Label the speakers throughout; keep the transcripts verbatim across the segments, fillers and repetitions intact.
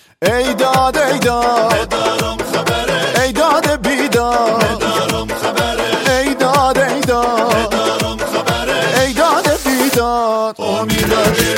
Speaker 1: ای داد ای داد
Speaker 2: ندارم خبره،
Speaker 1: ای داد بیداد
Speaker 2: ندارم خبره،
Speaker 1: ای داد ای داد
Speaker 2: ندارم خبره،
Speaker 1: ای داد بیداد
Speaker 2: امیرعلی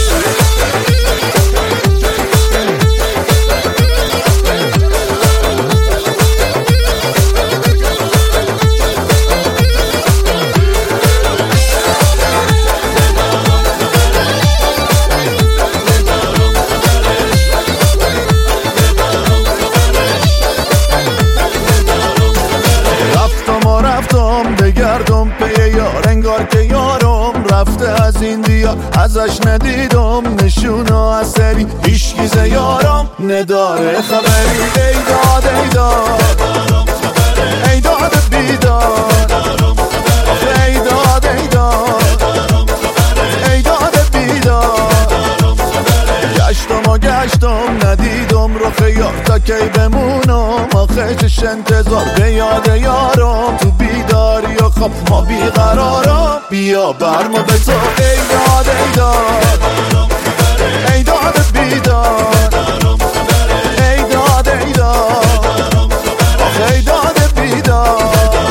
Speaker 1: بگردم پی یار انگار که یارم رفته از این دیار، ازش ندیدم نشون و اثری، هیچگیز یارم نداره خبری. ای داد ای داد ای داد بیداد ای داد ای داد ای داد بیداد گشتم و گشتم ندیدم رخ یار، تا کی بمونم آخه چش انتظار به یاد یارم تو بیداری و خب ما بیقرارم، بیا برمو به تو. ای داد ای داد ای داد بیداد ای داد ای داد آخه ای داد بیداد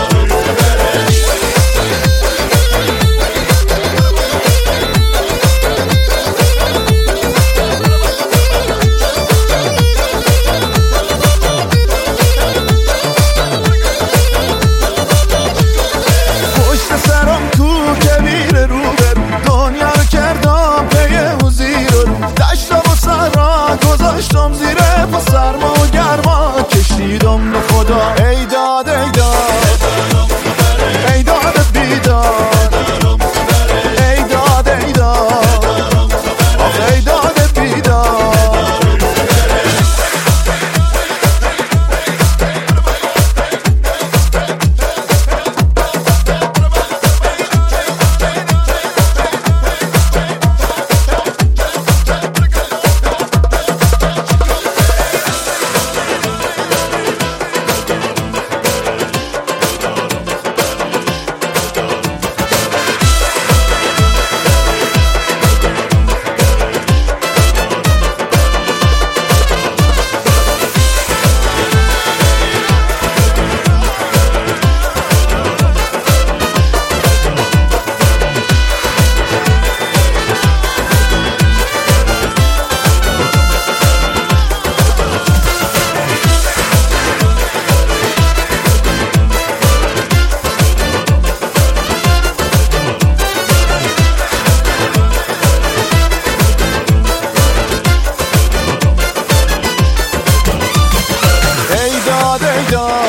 Speaker 1: گذاشتم زیره با سرما و گرما کشیدم به خدا. ای داد ای داد ای داد بیداد ای داد ای داد آخه ای داد بیداد ای داد